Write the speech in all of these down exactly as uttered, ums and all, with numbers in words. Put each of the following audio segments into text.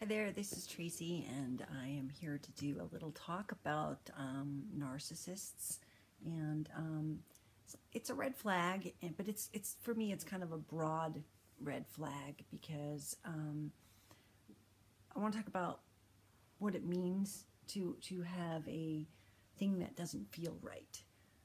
Hi there, this is Tracy, and I am here to do a little talk about um, narcissists. And um, it's a red flag, but it's it's for me, it's kind of a broad red flag because um, I want to talk about what it means to to have a thing that doesn't feel right,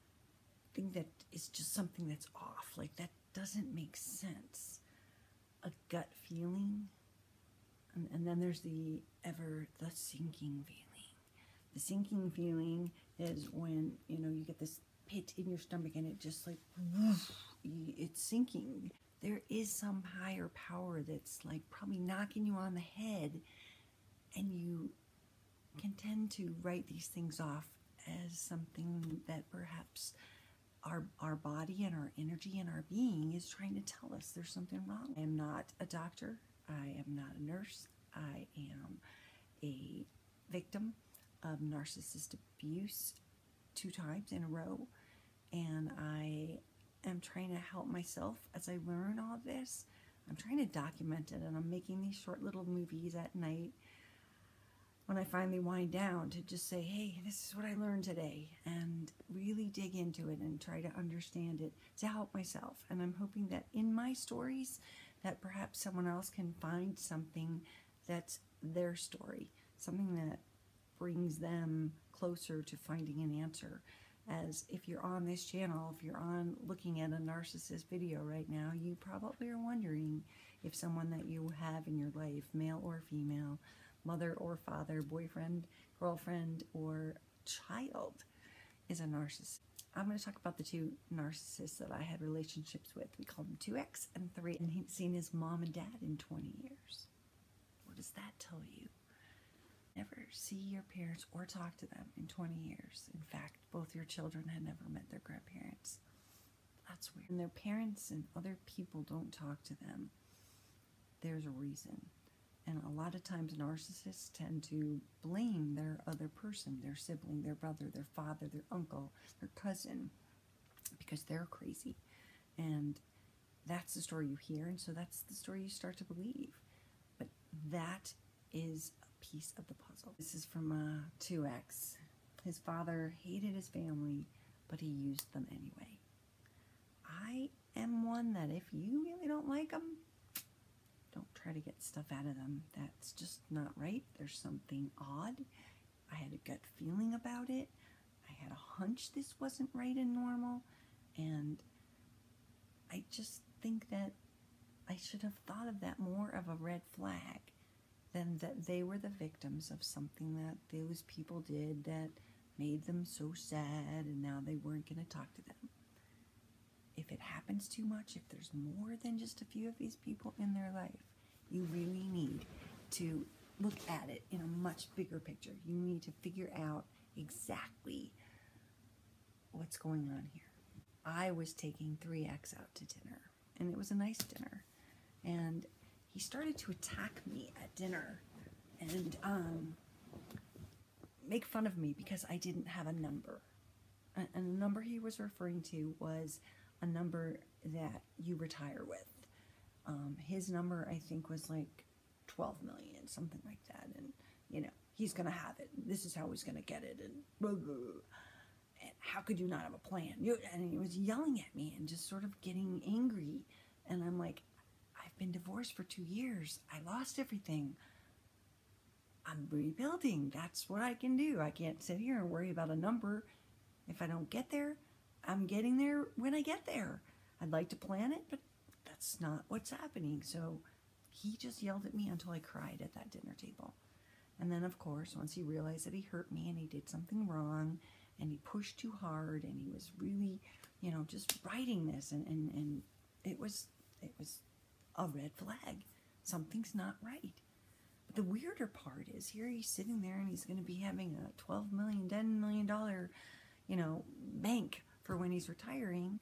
thing that is just something that's off, like that doesn't make sense, a gut feeling. And, and then there's the ever the sinking feeling. The sinking feeling is when, you know, you get this pit in your stomach and it just like, woof, it's sinking. There is some higher power that's like probably knocking you on the head, and you can tend to write these things off as something that perhaps our, our body and our energy and our being is trying to tell us there's something wrong. I am not a doctor. I am not a nurse. I am a victim of narcissist abuse two times in a row, and I am trying to help myself as I learn all this. I'm trying to document it, and I'm making these short little movies at night when I finally wind down to just say, hey, this is what I learned today, and really dig into it and try to understand it to help myself. And I'm hoping that in my stories that perhaps someone else can find something that's their story, something that brings them closer to finding an answer. As if you're on this channel, if you're on looking at a narcissist video right now, you probably are wondering if someone that you have in your life, male or female, mother or father, boyfriend, girlfriend, or child, is a narcissist. I'm going to talk about the two narcissists that I had relationships with. We call them two X and three, and he'd seen his mom and dad in twenty years. What does that tell you? Never see your parents or talk to them in twenty years. In fact, both your children had never met their grandparents. That's weird. When their parents and other people don't talk to them, there's a reason. And a lot of times narcissists tend to blame their other person, their sibling, their brother, their father, their uncle, their cousin, because they're crazy. And that's the story you hear, and so that's the story you start to believe. But that is a piece of the puzzle. This is from uh, two X. His father hated his family, but he used them anyway. I am one that if you really don't like them, don't try to get stuff out of them. That's just not right. There's something odd. I had a gut feeling about it. I had a hunch this wasn't right and normal. And I just think that I should have thought of that more of a red flag than that they were the victims of something that those people did that made them so sad, and now they weren't going to talk to them. If it happens too much, if there's more than just a few of these people in their life, you really need to look at it in a much bigger picture. You need to figure out exactly what's going on here. I was taking three X out to dinner, and it was a nice dinner. And he started to attack me at dinner and um, make fun of me because I didn't have a number. And the number he was referring to was a number that you retire with. Um, his number, I think, was like twelve million, something like that. And, you know, he's going to have it. This is how he's going to get it. And, blah, blah, blah. And how could you not have a plan? You, and he was yelling at me and just sort of getting angry. And I'm like, I've been divorced for two years. I lost everything. I'm rebuilding. That's what I can do. I can't sit here and worry about a number. If I don't get there, I'm getting there when I get there. I'd like to plan it, but that's not what's happening. So he just yelled at me until I cried at that dinner table. And then, of course, once he realized that he hurt me and he did something wrong and he pushed too hard and he was really, you know, just writing this, and, and, and it was it was a red flag. Something's not right. But the weirder part is here he's sitting there and he's going to be having a twelve million dollars, ten million dollars, you know, bank for when he's retiring,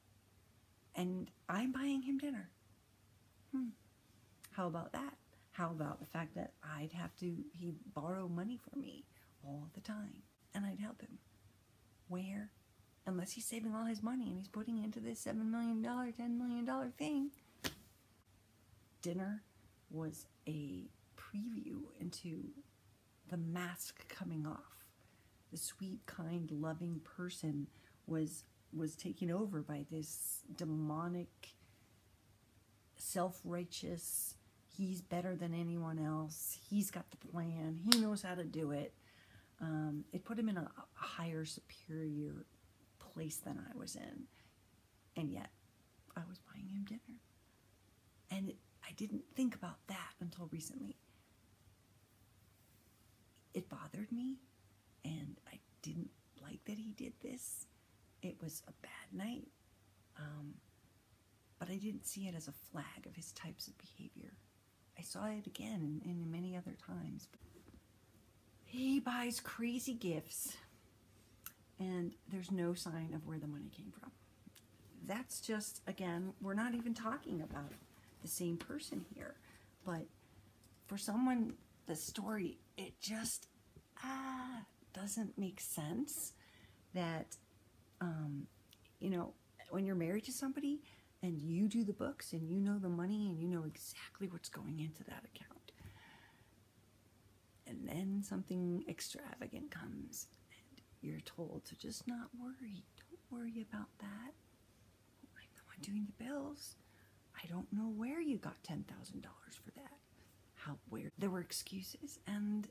and I'm buying him dinner. Hmm. How about that? How about the fact that I'd have to, he'd borrow money from me all the time, and I'd help him? Where? Unless he's saving all his money and he's putting it into this seven million dollars, ten million dollars thing. Dinner was a preview into the mask coming off. The sweet, kind, loving person was was taken over by this demonic, self-righteous, he's better than anyone else, he's got the plan, he knows how to do it. Um, it put him in a, a higher, superior place than I was in. And yet, I was buying him dinner. And it, I didn't think about that until recently. It bothered me, and I didn't like that he did this. It was a bad night. Um, but I didn't see it as a flag of his types of behavior. I saw it again and, and many other times. He buys crazy gifts, and there's no sign of where the money came from. That's just, again, we're not even talking about the same person here. But for someone, the story, it just ah doesn't make sense that, um, you know, when you're married to somebody and you do the books and you know the money and you know exactly what's going into that account, and then something extravagant comes and you're told to just not worry. Don't worry about that. I'm the one doing the bills. I don't know where you got ten thousand dollars for that. How, where? There were excuses, and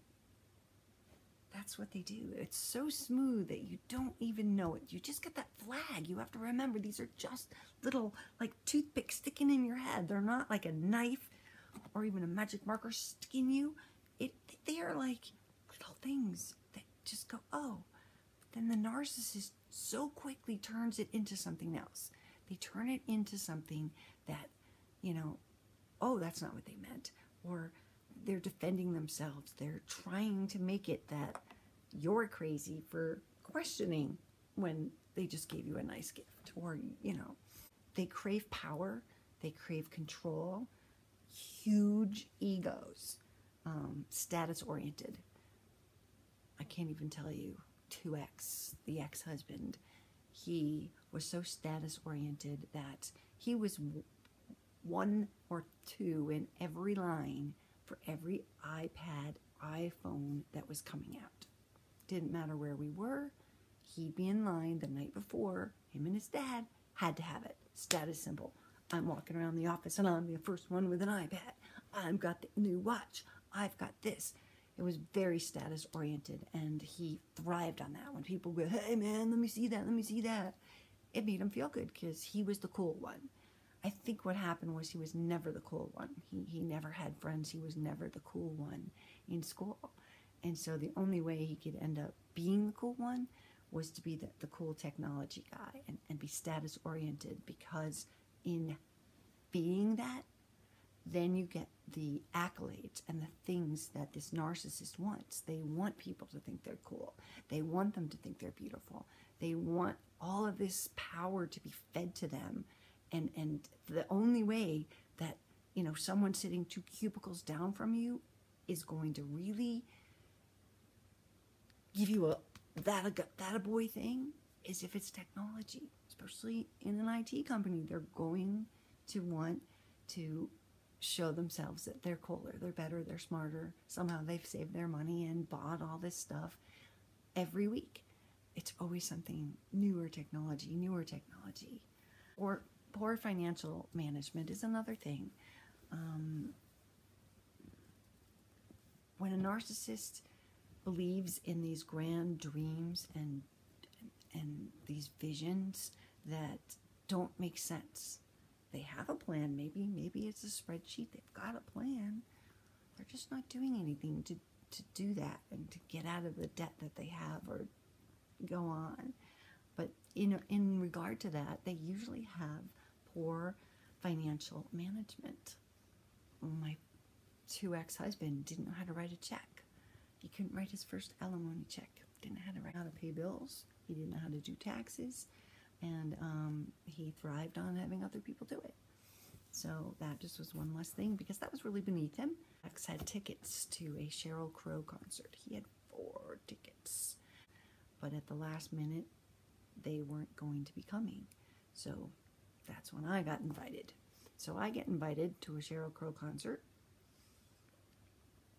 that's what they do. It's so smooth that you don't even know it. You just get that flag. You have to remember these are just little, like, toothpicks sticking in your head. They're not like a knife or even a magic marker sticking you. It, they are like little things that just go, oh. Then the narcissist so quickly turns it into something else. They turn it into something that, you know, oh, that's not what they meant. Or they're defending themselves. They're trying to make it that you're crazy for questioning when they just gave you a nice gift. Or, you know, they crave power. They crave control. Huge egos. Um, status-oriented. I can't even tell you. two X, the ex-husband, he was so status-oriented that he was one or two in every line for every iPad, iPhone that was coming out. Didn't matter where we were. He'd be in line the night before. Him and his dad had to have it. Status symbol. I'm walking around the office and I'm the first one with an iPad. I've got the new watch. I've got this. It was very status oriented, and he thrived on that. When people go, hey man, let me see that, let me see that. It made him feel good because he was the cool one. I think what happened was he was never the cool one. He, he never had friends. He was never the cool one in school. And so the only way he could end up being the cool one was to be the, the cool technology guy and, and be status oriented, because in being that, then you get the accolades and the things that this narcissist wants. They want people to think they're cool. They want them to think they're beautiful. They want all of this power to be fed to them. And, and the only way that, you know, someone sitting two cubicles down from you is going to really give you a that a, that a boy thing is if it's technology, especially in an I T company. They're going to want to show themselves that they're cooler, they're better, they're smarter. Somehow they've saved their money and bought all this stuff every week. It's always something newer technology, newer technology. Or poor financial management is another thing. Um, when a narcissist believes in these grand dreams and and these visions that don't make sense. They have a plan, maybe. Maybe it's a spreadsheet. They've got a plan. They're just not doing anything to, to do that and to get out of the debt that they have or go on. But in, in regard to that, they usually have poor financial management. My two ex-husband didn't know how to write a check. He couldn't write his first alimony check. Didn't know how to write how to pay bills. He didn't know how to do taxes. And um, he thrived on having other people do it. So that just was one less thing, because that was really beneath him. Ex had tickets to a Sheryl Crow concert. He had four tickets. But at the last minute, they weren't going to be coming. So that's when I got invited. So I get invited to a Sheryl Crow concert.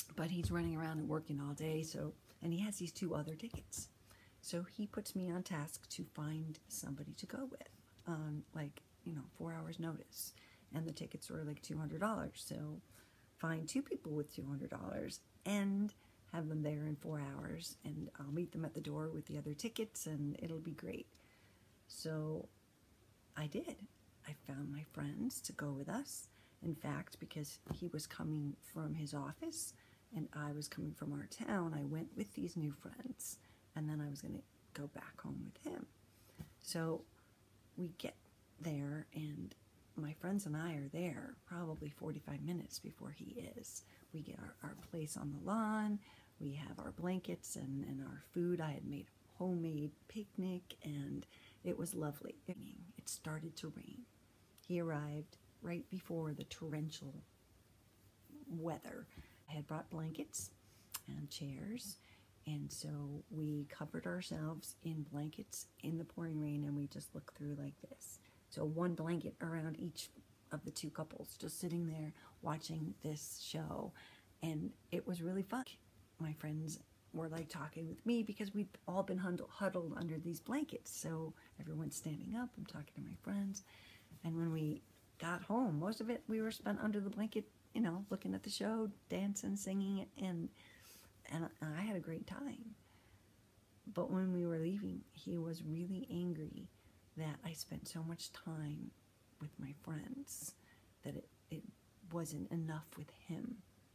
but he's running around and working all day. So, and he has these two other tickets. So he puts me on task to find somebody to go with on like, you know, four hours notice. And the tickets were like two hundred dollars. So find two people with two hundred dollars and have them there in four hours. And I'll meet them at the door with the other tickets and it'll be great. So I did. I found my friends to go with us. In fact, because he was coming from his office and I was coming from our town, I went with these new friends and then I was going to go back home with him. So we get there and my friends and I are there probably forty-five minutes before he is. We get our, our place on the lawn, we have our blankets and, and our food. I had made a homemade picnic and it was lovely. It started to rain. He arrived right before the torrential weather. I had brought blankets and chairs, and so we covered ourselves in blankets in the pouring rain and we just looked through like this. So one blanket around each of the two couples, just sitting there watching this show, and it was really fun. My friends were like talking with me because we'd all been huddled under these blankets. So everyone's standing up, I'm talking to my friends, and when we got home, most of it we were spent under the blanket, you know, looking at the show, dancing, singing, and and I had a great time. But when we were leaving, he was really angry that I spent so much time with my friends that it, it wasn't enough with him.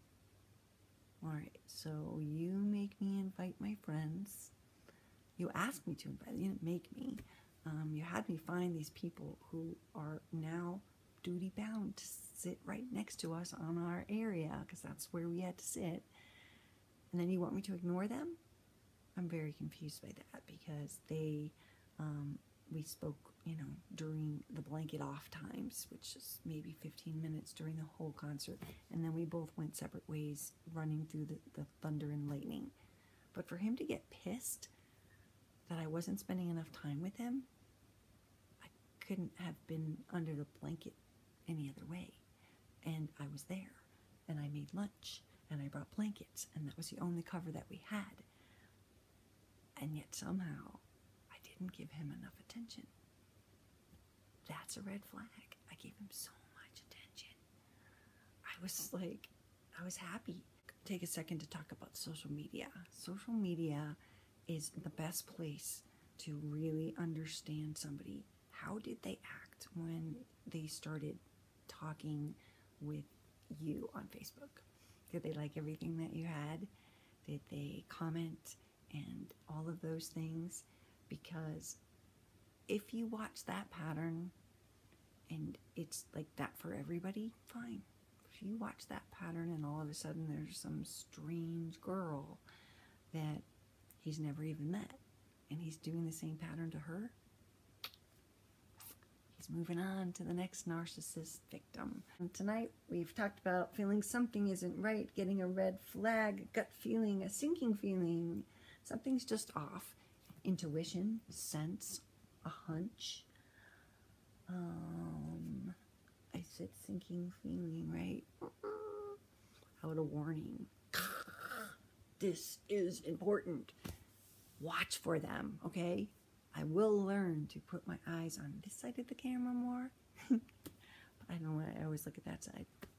All right, so you make me invite my friends. You asked me to invite, you didn't make me. Um, you had me find these people who are now duty bound to sit right next to us on our area because that's where we had to sit. And then you want me to ignore them? I'm very confused by that because they, um, we spoke, you know, during the blanket off times, which is maybe fifteen minutes during the whole concert. And then we both went separate ways running through the, the thunder and lightning. But for him to get pissed that I wasn't spending enough time with him, I couldn't have been under the blanket any other way. And I was there, and I made lunch, and I brought blankets, and that was the only cover that we had. And yet somehow I didn't give him enough attention. That's a red flag. I gave him so much attention. I was like, I was happy. Take a second to talk about social media. Social media is the best place to really understand somebody. How did they act when they started talking with you on Facebook? Did they like everything that you had? Did they comment and all of those things? Because if you watch that pattern and it's like that for everybody, fine. If you watch that pattern and all of a sudden there's some strange girl that he's never even met and he's doing the same pattern to her, he's moving on to the next narcissist victim. And tonight we've talked about feeling something isn't right, getting a red flag, a gut feeling, a sinking feeling. Something's just off. Intuition, sense, a hunch. Um, I said sinking feeling, right? How about a warning? This is important. Watch for them, okay? I will learn to put my eyes on this side of the camera more. But I don't know, I always look at that side.